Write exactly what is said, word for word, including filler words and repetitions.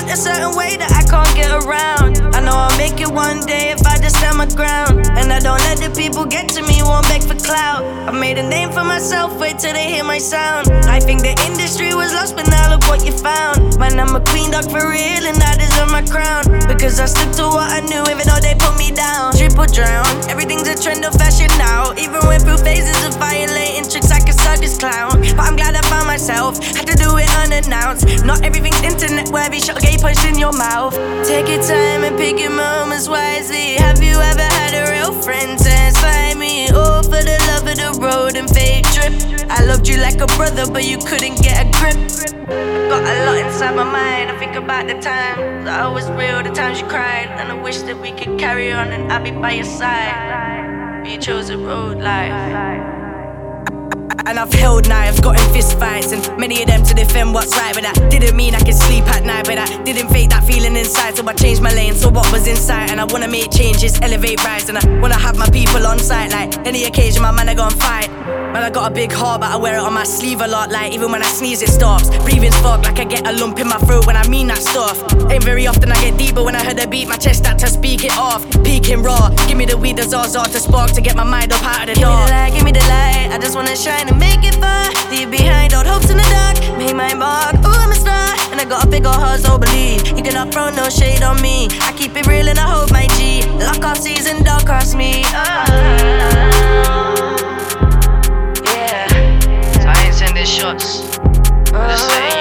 a certain way that I can't get around. I know I'll make it one day if I just stand my ground. And I don't let the people get to me, won't beg for clout. I made a name for myself, wait till they hear my sound. I think the industry was lost, but now look what you found. Man, I'm a queen dog for real, and I deserve my crown. Because I stuck to what I knew, even though they put me down. Triple drown, everything's a trend of fashion now. Even went through phases of violating tricks like a circus clown. But I'm glad I found myself, had to do it unannounced. Not everything's internet worthy, shot a gay punch in your mouth. Take your time and pick your moments wisely. Have you ever had a real friend satisfy me? All for the love of the road and fake trip. I loved you like a brother, but you couldn't get a grip. Got a lot inside my mind, I think about the time that I was real, the times you cried. And I wish that we could carry on and I'd be by your side. But you chose a road life. And I've held knives, got in fist fights, and many of them to defend what's right. But that didn't mean I could sleep at night. But I didn't fake that feeling inside, so I changed my lane, so what was inside. And I wanna make changes, elevate, rise. And I wanna have my people on sight, like any occasion my man I gon' fight. Man, I got a big heart, but I wear it on my sleeve a lot. Like even when I sneeze it stops. Breathing's fucked, like I get a lump in my throat when I mean that stuff. Ain't very often I get deep, but when I heard the beat, my chest had to speak it off. Peaking raw, give me the weed, the zaza to spark, to get my mind up out of the dark. Give me the light, give me the light, I just wanna shine and make it far. Leave behind old hopes in the dark, made my mark, ooh I'm a star. And I got a big old heart, so believe you cannot throw no shade on me. I keep it real and I hold my G. Lock off season, don't cross me. oh. Sending shots, I'm just saying.